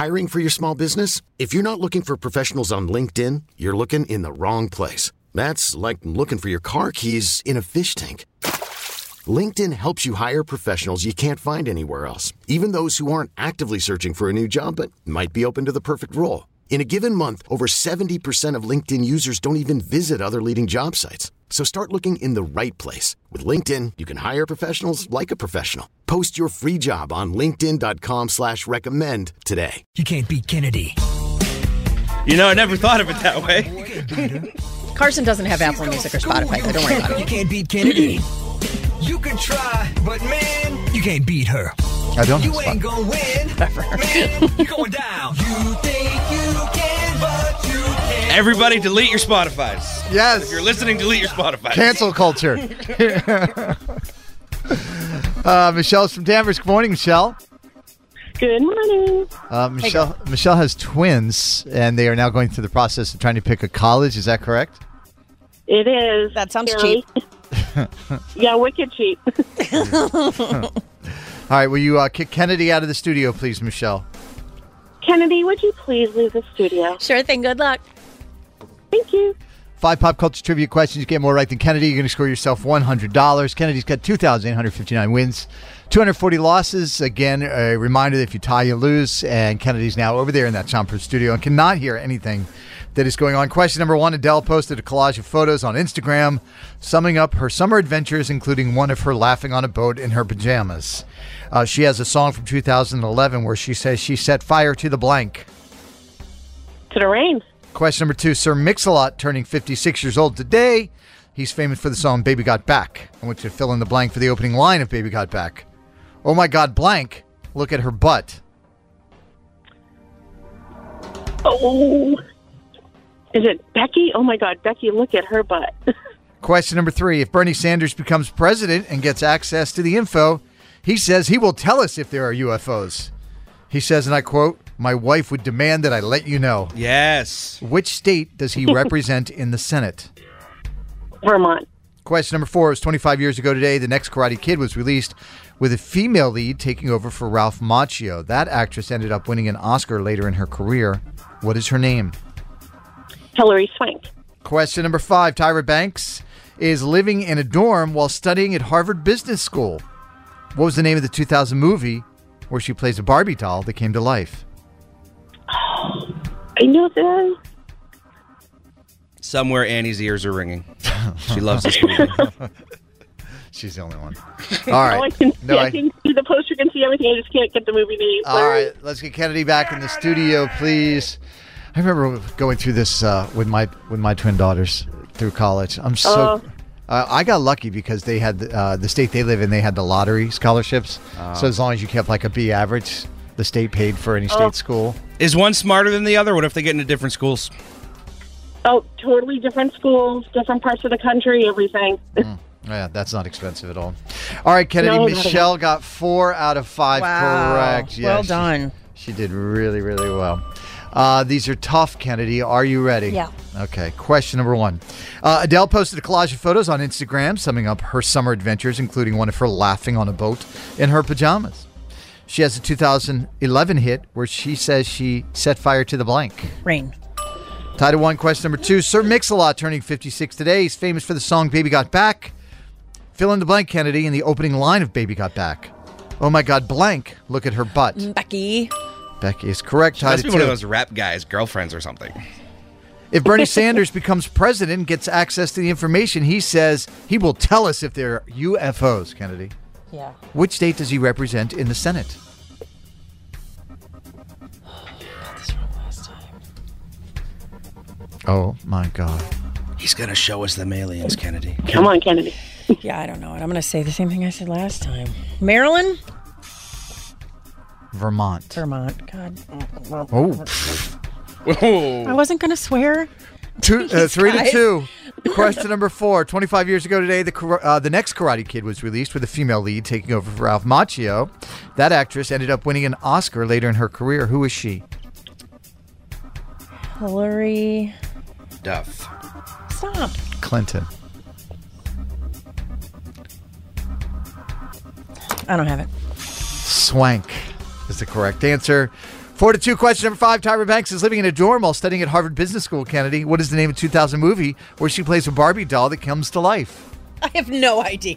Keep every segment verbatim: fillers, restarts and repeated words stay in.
Hiring for your small business? If you're not looking for professionals on LinkedIn, you're looking in the wrong place. That's like looking for your car keys in a fish tank. LinkedIn helps you hire professionals you can't find anywhere else, even those who aren't actively searching for a new job but might be open to the perfect role. In a given month, over seventy percent of LinkedIn users don't even visit other leading job sites. So start looking in the right place. With LinkedIn, you can hire professionals like a professional. Post your free job on linkedin.com slash recommend today. You can't beat Kennedy. You know, I never thought of it that way. Carson doesn't have Apple Music or Spotify, so don't worry about it. You can't beat Kennedy. You can try, but man, you can't beat her. I don't You ain't gonna win. Man, you're going down. You think you can, but you can't. Everybody delete your Spotifys. Yes. If you're listening, delete your Spotify. Cancel culture. uh, Michelle's from Danvers. Good morning, Michelle. Good morning. Uh, Michelle Michelle has twins, and they are now going through the process of trying to pick a college. Is that correct? It is. That sounds scary. cheap. Yeah, wicked cheap. All right, will you uh, kick Kennedy out of the studio, please, Michelle? Kennedy, would you please leave the studio? Sure thing. Good luck. Thank you. Five pop culture trivia questions. You get more right than Kennedy. You're going to score yourself one hundred dollars. Kennedy's got two thousand eight hundred fifty-nine wins, two hundred forty losses. Again, a reminder that if you tie, you lose. And Kennedy's now over there in that soundproof studio and cannot hear anything that is going on. Question number one, Adele posted a collage of photos on Instagram summing up her summer adventures, including one of her laughing on a boat in her pajamas. Uh, she has a song from two thousand eleven where she says she set fire to the blank. To the rain. Question number two, Sir Mix-a-Lot turning fifty-six years old today. He's famous for the song Baby Got Back. I want you to fill in the blank for the opening line of Baby Got Back. Oh my God, blank. Look at her butt. Oh. Is it Becky? Oh my God, Becky, look at her butt. Question number three, if Bernie Sanders becomes president and gets access to the info, he says he will tell us if there are U F Os. He says, and I quote, my wife would demand that I let you know. Yes. Which state does he represent in the Senate? Vermont. Question number four is twenty-five years ago today, The Next Karate Kid was released with a female lead taking over for Ralph Macchio. That actress ended up winning an Oscar later in her career. What is her name? Hilary Swank. Question number five, Tyra Banks is living in a dorm while studying at Harvard Business School. What was the name of the two thousand movie where she plays a Barbie doll that came to life? Oh, I know that. Somewhere Annie's ears are ringing. She loves this movie. She's the only one. All right. Oh, I can, No, I I- can see the poster, can see everything. I just can't get the movie name. All right, let's get Kennedy back in the studio, please. I remember going through this uh, with my with my twin daughters through college. I'm so Oh. uh, I got lucky because they had uh, the state they live in. They had the lottery scholarships. Oh. So as long as you kept like a B average, the state paid for any state Oh. school. Is one smarter than the other? What if they get into different schools? Oh, totally different schools, different parts of the country, everything. Mm. Yeah, that's not expensive at all. All right, Kennedy. No, not at Michelle got four out of five Wow. correct. Well she- done. She, did really, really well. Uh, these are tough, Kennedy. Are you ready? Yeah. Okay. Question number one. Uh, Adele posted a collage of photos on Instagram summing up her summer adventures, including one of her laughing on a boat in her pajamas. She has a two thousand eleven hit where she says she set fire to the blank. Rain. Tied to one. Question number two. Sir Mix-a-Lot turning fifty-six today. He's famous for the song Baby Got Back. Fill in the blank, Kennedy, in the opening line of Baby Got Back. Oh my God, blank. Look at her butt. Becky. Becky is correct. She Tied must to be one of two. those rap guys' girlfriends or something. If Bernie Sanders becomes president and gets access to the information, he says he will tell us if there are U F Os, Kennedy. Yeah. Which state does he represent in the Senate? Got this wrong last time. Oh, my God. He's going to show us them aliens, Kennedy. Come on, Kennedy. Yeah, I don't know it. I'm going to say the same thing I said last time. Maryland? Vermont. Vermont. God. Oh. Whoa. I wasn't going to swear. Two, uh, three to guys. two. Question number four. twenty-five years ago today, the Kar- uh, the next Karate Kid was released with a female lead taking over for Ralph Macchio. That actress ended up winning an Oscar later in her career. Who is she? Hillary. Duff. Stop. Clinton. I don't have it. Swank is the correct answer. Four to two. Question number five. Tyra Banks is living in a dorm while studying at Harvard Business School, Kennedy. What is the name of the two thousand movie where she plays a Barbie doll that comes to life? I have no idea.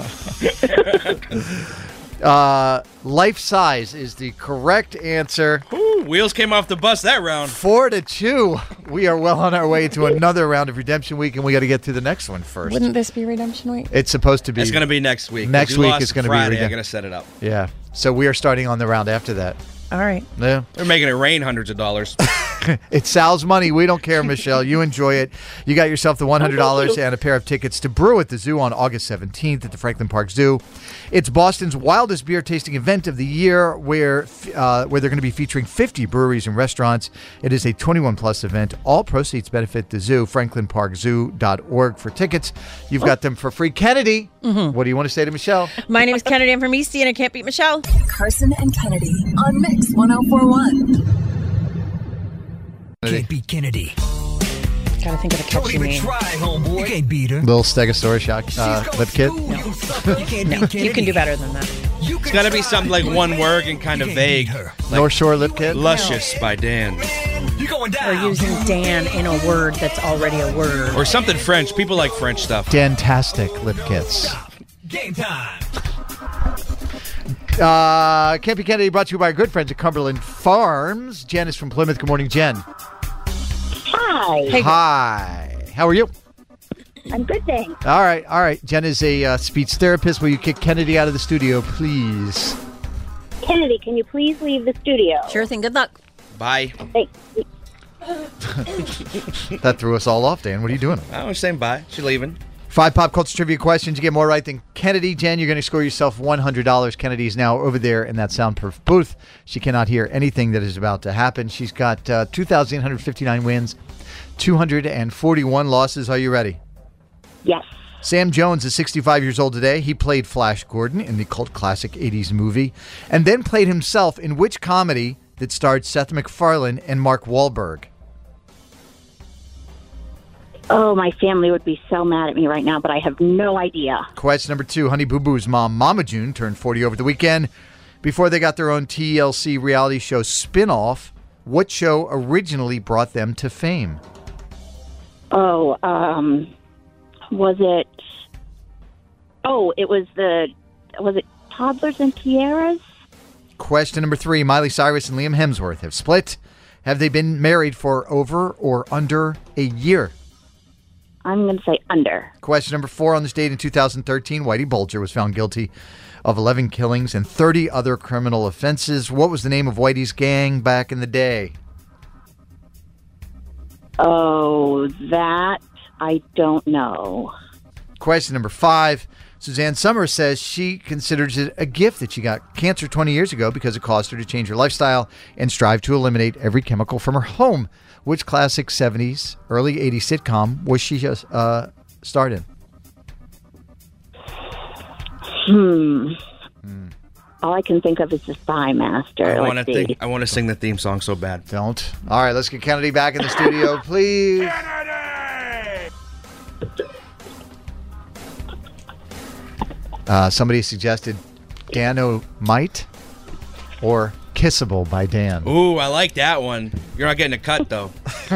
uh, Life Size is the correct answer. Ooh, wheels came off the bus that round. Four to two. We are well on our way to another round of Redemption Week, and we got to get to the next one first. Wouldn't this be Redemption Week? It's supposed to be. It's going to be next week. Next You week lost is going to be Friday. Redemption. I'm going to set it up. Yeah. So we are starting on the round after that. All right. Yeah. They're making it rain hundreds of dollars. It's Sal's money. We don't care, Michelle. You enjoy it. You got yourself the one hundred dollars and a pair of tickets to Brew at the Zoo on August seventeenth at the Franklin Park Zoo. It's Boston's wildest beer tasting event of the year where uh, where they're going to be featuring fifty breweries and restaurants. It is a twenty-one plus event. All proceeds benefit the zoo, franklin park zoo dot org for tickets. You've got them for free. Kennedy, mm-hmm. What do you want to say to Michelle? My name is Kennedy. I'm from Eastie, and I can't beat Michelle. Carson and Kennedy on Mix one oh four point one. Can't beat Kennedy. Gotta think of a Don't catchy even name. try, homeboy. You can't beat her. Little Stegosaurus shock, uh, lip kit. No. You can't No, beat Kennedy. you can do better than that. You It's can got to be try, something like but one man, word and kind you of can't vague. beat her. North Shore lip kit. Luscious by Dan. You're going Or down. using Dan in a word that's already a word. Or something French. People like French stuff. Fantastic lip kits. Game time. Uh, Can't Be Kennedy brought to you by our good friends at Cumberland Farms. Jen is from Plymouth. Good morning, Jen. Hi. Hey, Hi. How are you? I'm good, thanks. All right, all right. Jen is a uh, speech therapist. Will you kick Kennedy out of the studio, please? Kennedy, can you please leave the studio? sure thing. Good luck. Bye. Thanks. That threw us all off, Dan. What are you doing? I was saying bye. She's leaving. Five pop culture trivia questions. You get more right than Kennedy. Jen, you're going to score yourself one hundred dollars. Kennedy is now over there in that soundproof booth. She cannot hear anything that is about to happen. She's got uh, two thousand eight hundred fifty-nine wins, two hundred forty-one losses. Are you ready? Yes. Sam Jones is sixty-five years old today. He played Flash Gordon in the cult classic eighties movie and then played himself in which comedy that starred Seth MacFarlane and Mark Wahlberg? Oh, my family would be so mad at me right now, but I have no idea. Question number two. Honey Boo Boo's mom, Mama June, turned forty over the weekend. Before they got their own T L C reality show spin-off, what show originally brought them to fame? Oh, um, was it? Oh, it was the. Was it Toddlers and Tiaras? Question number three. Miley Cyrus and Liam Hemsworth have split. Have they been married for over or under a year? I'm going to say under. Question number four. On this date in two thousand thirteen, Whitey Bulger was found guilty of eleven killings and thirty other criminal offenses. What was the name of Whitey's gang back in the day? Oh, that I don't know. Question number five. Suzanne Summers says she considers it a gift that she got cancer twenty years ago because it caused her to change her lifestyle and strive to eliminate every chemical from her home. Which classic seventies, early eighties sitcom was she uh, starred in? Hmm. Mm. All I can think of is the Spy Master. I want to Let's see. think. I want to sing the theme song so bad. Don't. All right, let's get Kennedy back in the studio, please. Uh, somebody suggested Dano-Mite or Kissable by Dan. Ooh, I like that one. You're not getting a cut, though.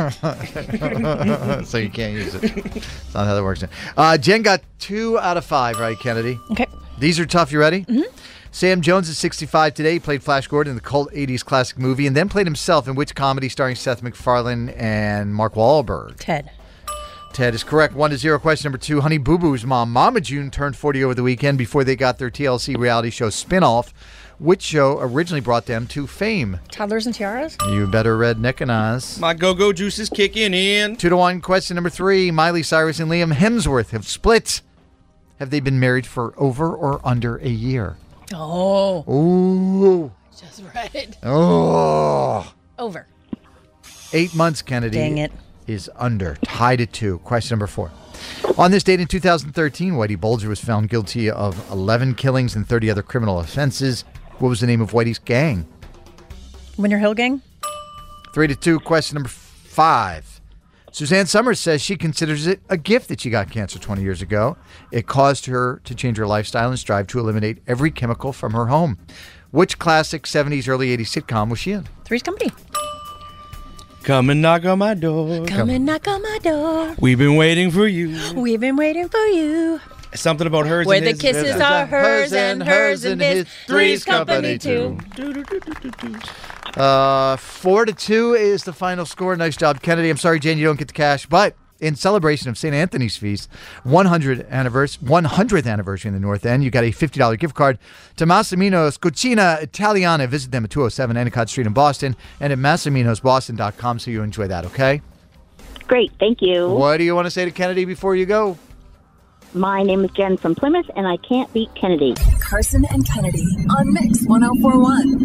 So you can't use it. That's not how that works. Uh, Jen got two out of five, right, Kennedy? Okay. These are tough. You ready? Mm-hmm. Sam Jones is sixty-five today. He played Flash Gordon in the cult eighties classic movie and then played himself in which comedy starring Seth MacFarlane and Mark Wahlberg? Ted. Ted is correct. One to zero. Question number two. Honey Boo Boo's mom, Mama June, turned forty over the weekend before they got their T L C reality show spinoff. Which show originally brought them to fame? Toddlers and Tiaras? You better read Nick and Oz. My go-go juice is kicking in. Two to one. Question number three. Miley Cyrus and Liam Hemsworth have split. Have they been married for over or under a year? Oh. Ooh. Just read. Oh. Over. Eight months, Kennedy. Dang it. Is under. Tied at two. Question number four. On this date in two thousand thirteen, Whitey Bulger was found guilty of eleven killings and thirty other criminal offenses. What was the name of Whitey's gang? Winter Hill Gang? Three to two. Question number five. Suzanne Summers says she considers it a gift that she got cancer twenty years ago. It caused her to change her lifestyle and strive to eliminate every chemical from her home. Which classic seventies, early eighties sitcom was she in? Three's Company. Come and knock on my door. Come and knock on my door. We've been waiting for you. We've been waiting for you. Something about hers Where and the his. kisses are hers and hers and his. Three's Company too. Uh, four to two is the final score. Nice job, Kennedy. I'm sorry, Jane, you don't get the cash, but in celebration of Saint Anthony's feast, one hundredth anniversary, one hundredth anniversary in the North End, you got a fifty dollars gift card to Massimino's Cucina Italiana. Visit them at two oh seven Endicott Street in Boston and at massiminos boston dot com so you enjoy that, okay? Great, thank you. What do you want to say to Kennedy before you go? My name is Jen from Plymouth, and I can't beat Kennedy. Carson and Kennedy on Mix one oh four one.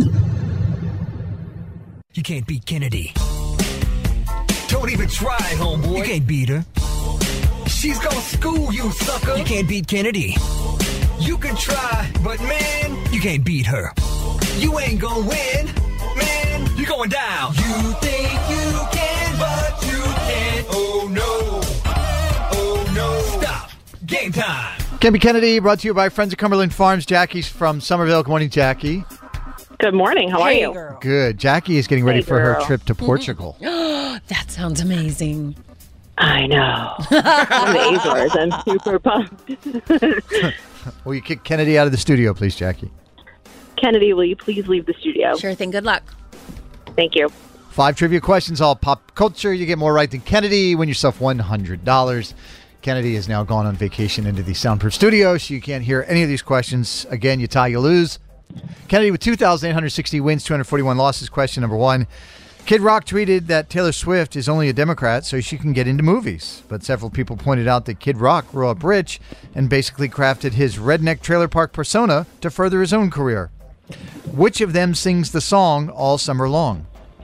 You can't beat Kennedy. Don't even try, homeboy. You can't beat her. She's gonna school you, sucker. You can't beat Kennedy. You can try, but man, you can't beat her. You ain't gonna win, man. You're going down. You think you can, but you can't. Oh no. Oh no. Stop. Game time. Can't Be Kennedy, brought to you by Friends of Cumberland Farms. Jackie's from Somerville. Good morning, Jackie. Good morning. How are Hey, you? girl. Good. Jackie is getting ready Hey, for her girl. trip to Portugal. That sounds amazing. I know. I'm the Azores. I'm super pumped. Will you kick Kennedy out of the studio, please, Jackie? Kennedy, will you please leave the studio? Sure thing. Good luck. Thank you. Five trivia questions, all pop culture. You get more right than Kennedy. Win yourself one hundred dollars. Kennedy has now gone on vacation into the soundproof studio, so you can't hear any of these questions. Again, you tie, you lose. Kennedy with two thousand eight hundred sixty wins, two hundred forty-one losses. Question number one. Kid Rock tweeted that Taylor Swift is only a Democrat so she can get into movies. But several people pointed out that Kid Rock grew up rich and basically crafted his redneck trailer park persona to further his own career. Which of them sings the song All Summer Long?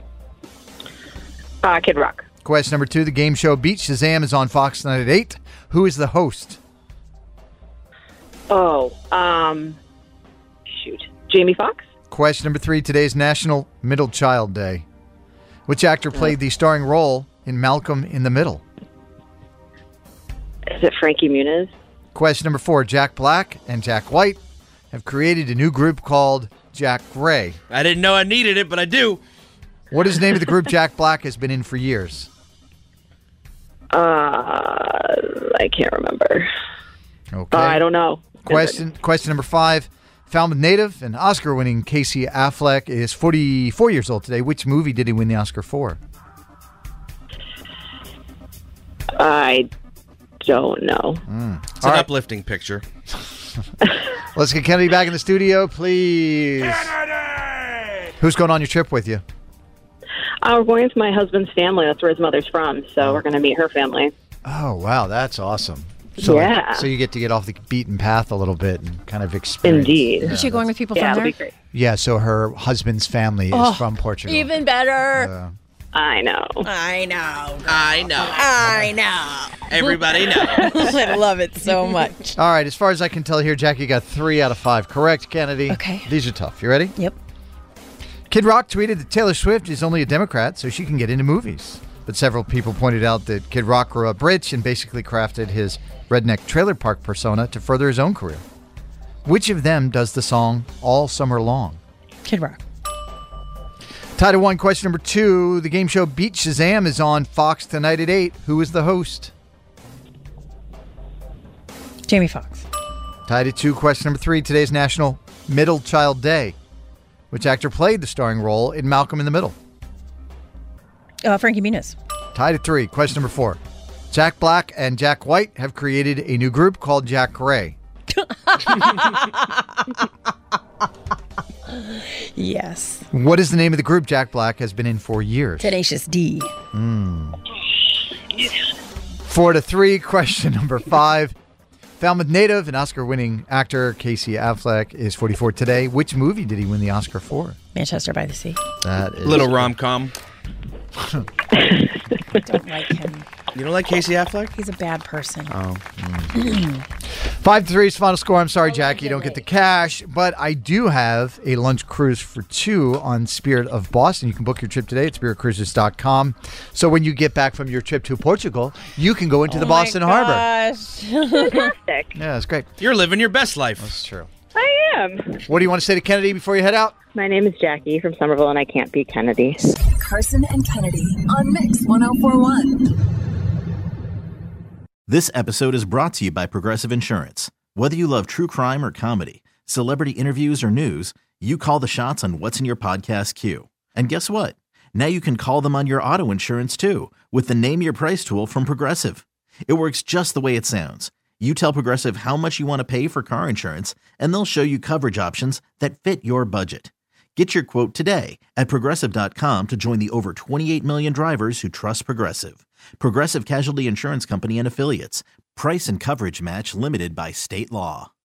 Uh, Kid Rock. Question number two. The game show Beat Shazam is on Fox tonight at eight. Who is the host? Oh, um, shoot. Jamie Foxx? Question number three. Today's National Middle Child Day. Which actor played the starring role in Malcolm in the Middle? Is it Frankie Muniz? Question number four. Jack Black and Jack White have created a new group called Jack Gray. I didn't know I needed it, but I do. What is the name of the group Jack Black has been in for years? Uh, I can't remember. Okay. Uh, I don't know. Question question number five. Falmouth native and Oscar-winning Casey Affleck is forty-four years old today. Which movie did he win the Oscar for? I don't know. Mm. It's All an right. uplifting picture. Let's get Kennedy back in the studio, please. Kennedy! Who's going on your trip with you? Uh, we're going with my husband's family. That's where his mother's from. So we're going to meet her family. Oh, wow. That's awesome. So, Yeah. So you get to get off the beaten path a little bit and kind of experience. Indeed. Is she going with people Yeah, from it'll there? be great. Yeah, so her husband's family is Oh, from Portugal. Even better. Uh, I know. I know. I know. I know. Everybody knows. I love it so much. all right, as far as I can tell here, Jackie got three out of five correct, Kennedy. Okay. These are tough. You ready? Yep. Kid Rock tweeted that Taylor Swift is only a Democrat so she can get into movies. But several people pointed out that Kid Rock grew up rich and basically crafted his redneck trailer park persona to further his own career. Which of them does the song All Summer Long? Kid Rock. Tied at one. Question number two. The game show Beat Shazam is on Fox tonight at eight. Who is the host? Jamie Foxx. Tied at two. Question number three. Today's National Middle Child Day. Which actor played the starring role in Malcolm in the Middle? Uh, Frankie Muniz. Tied at three. Question number four. Jack Black and Jack White have created a new group called Jack Gray. Yes. What is the name of the group Jack Black has been in for years? Tenacious D. Four to three. Question number five. Falmouth native and Oscar-winning actor Casey Affleck is forty-four today. Which movie did he win the Oscar for? Manchester by the Sea. That is Little rom-com. Don't like him. You don't like Casey Affleck? He's a bad person. Oh. Five to three is final score. I'm sorry, Jackie, you don't get the cash, but I do have a lunch cruise for two on Spirit of Boston. You can book your trip today at spirit cruises dot com. So when you get back from your trip to Portugal, you can go into the Boston Harbor. Fantastic. Yeah, that's great. You're living your best life. That's true. I am. What do you want to say to Kennedy before you head out? My name is Jackie from Somerville, and I can't beat Kennedy. Carson and Kennedy on Mix one oh four point one. This episode is brought to you by Progressive Insurance. Whether you love true crime or comedy, celebrity interviews or news, you call the shots on what's in your podcast queue. And guess what? Now you can call them on your auto insurance too with the Name Your Price tool from Progressive. It works just the way it sounds. You tell Progressive how much you want to pay for car insurance, and they'll show you coverage options that fit your budget. Get your quote today at Progressive dot com to join the over twenty-eight million drivers who trust Progressive. Progressive Casualty Insurance Company and Affiliates. Price and coverage match limited by state law.